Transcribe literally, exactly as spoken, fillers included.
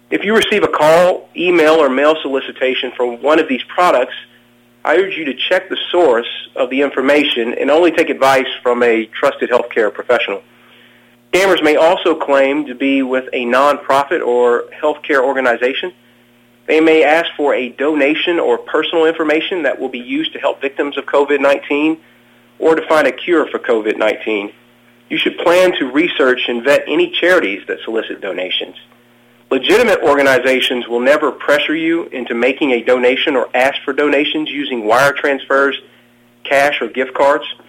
If you receive a call, email, or mail solicitation for one of these products, I urge you to check the source of the information and only take advice from a trusted healthcare professional. Scammers may also claim to be with a nonprofit or healthcare organization. They may ask for a donation or personal information that will be used to help victims of COVID nineteen or to find a cure for COVID nineteen. You should plan to research and vet any charities that solicit donations. Legitimate organizations will never pressure you into making a donation or ask for donations using wire transfers, cash, or gift cards.